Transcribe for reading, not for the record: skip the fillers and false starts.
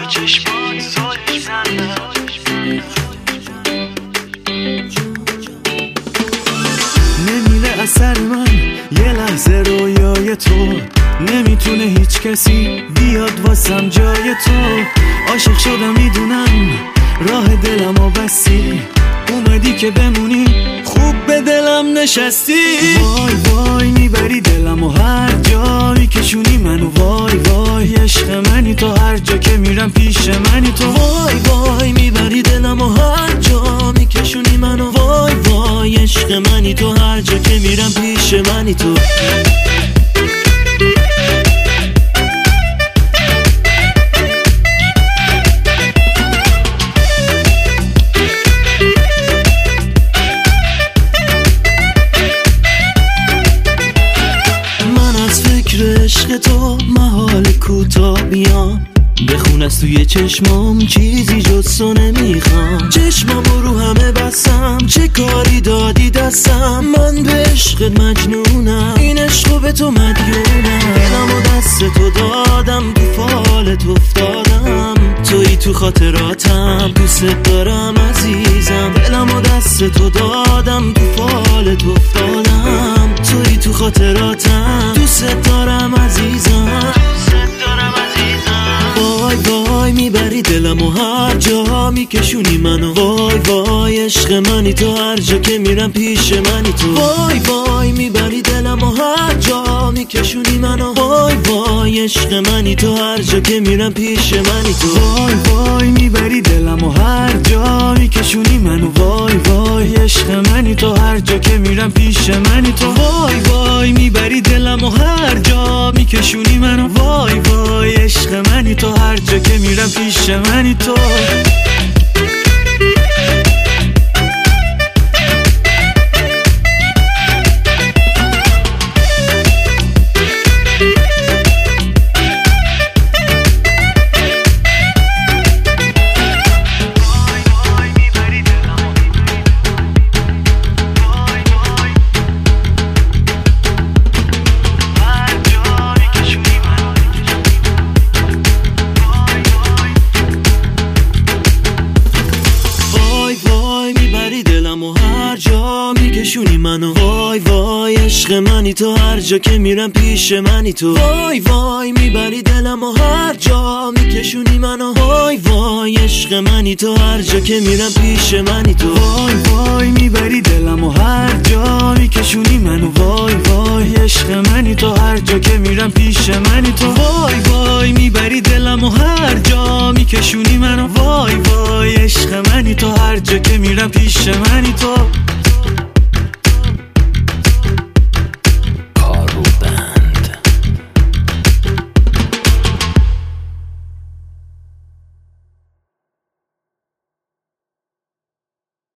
چشمات زل میزنم. نمیره اثر من یه لحظه رویای تو، نمیتونه هیچ کسی بیاد واسم جای تو. عاشق شدم میدونم راه دلمو بستی، اومدی که بمونی خوب به دلم نشستی. وای وای میبری دلمو هر جا میکشونی منو، وای وای عشق منی تو، هر جا که میرم پیش منی تو. وای وای میبری دلمو هر جا میکشونی منو، وای وای عشق منی تو، هر جا که میرم پیش منی تو. عشق تو محال کوتاه بیام، بخون از توی چشمام چیزی جز تو نمیخوام. چشمامو رو همه بستم، چه کاری دادی دستم، من به عشقت مجنونم، این عشقو به تو مدیونم. دلمو دست تو دادم، تو فالت افتادم، تویی تو خاطراتم، دوست دارم عزیزم. دلمو دست تو دادم، تو فالت افتادم، تویی تو خاطراتم، دوست دارم عزیزم. وای وای میبری دلمو هر جا میکشونی منو، وای وای عشق منی تو، هر جا که میرم پیش منی تو. وای وای میبری دلمو هر جا میکشونی منو، وای وای عشق منی تو، هر جا که میرم پیش منی تو. وای وای میبری دلمو هر جا میکشونی منو، وای وای عشق منی تو، هر جا که میرم پیش منی تو. وای وای میبری دلمو هر جا میکشونی منو، وای وای عشق منی تو، هر جا که میرم پیش منی تو. میکشونی منو، وای وای عشق منی تو، هر جا که میرم پیش منی تو. وای وای میبری دلمو هر جا میکشونی منو، وای وای عشق منی تو، هر جا که میرم پیش منی تو. وای وای میبری دلمو هر جا میکشونی منو، وای وای عشق منی تو، هر جا که میرم پیش منی تو. وای وای میبری دلمو هر جا میکشونی منو، وای وای عشق منی تو، هر جا که میرم پیش منی تو.